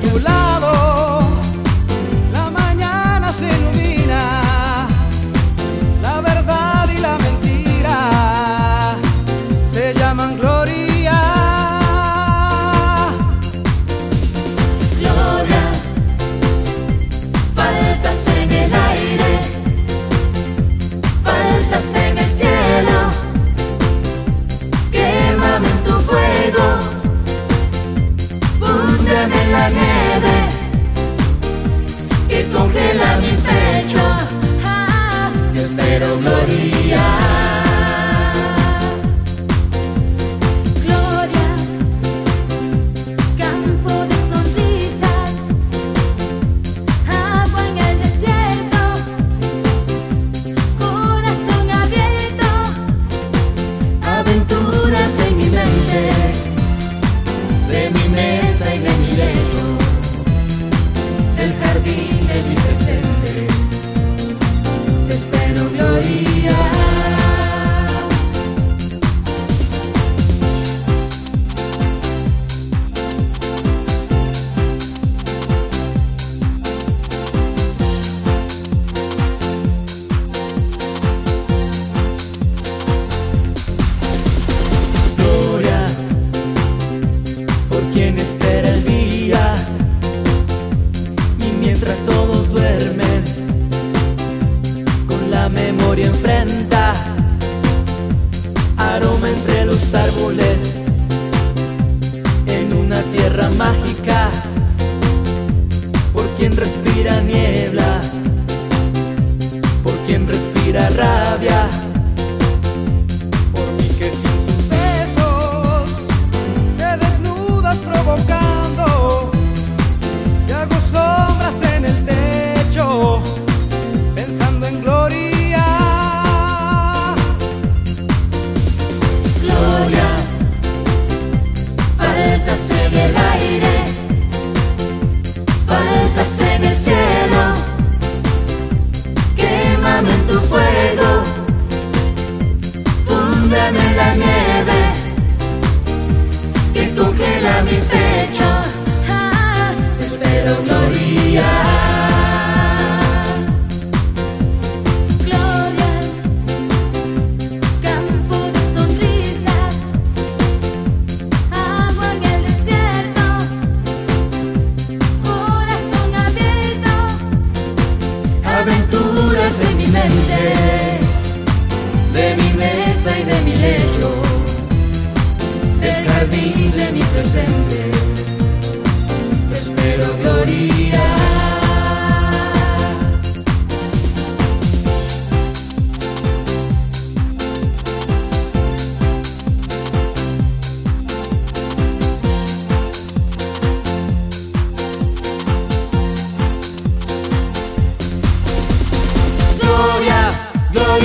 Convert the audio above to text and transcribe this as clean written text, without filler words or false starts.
tu lado la mañana se ilumina, la verdad y la mentira se llaman gloria. Gloria, faltas en el aire, faltas en el cielo, quémame en tu fuego, fúndeme en la nieve que congela mi pecho. Te espero, Gloria. Gloria, campo de sonrisas, agua en el desierto, corazón abierto, aventuras en mi mente, de mi mesa y de mi lecho, del jardín de mi presente. Te espero, Gloria. Gloria, por quien espera el día y mientras todos duermen, con la memoria enfrenta, aroma entre los árboles, en una tierra mágica, por quien respira niebla, por quien respira rabia, por mí que sin sus besos te desnudas provocando, y hago sombras en el techo, pensando en gloria. Gloria, faltas en el aire, faltas en el cielo, quémame en tu fuego, fúndame en la nieve que congela mi pecho. Te espero, Gloria. Gloria, campo de sonrisas, agua en el desierto, corazón abierto, aventuras en mi mente, de mi mesa y de mi lecho, del jardín de mi presente. Te espero, Gloria. Gloria, Gloria.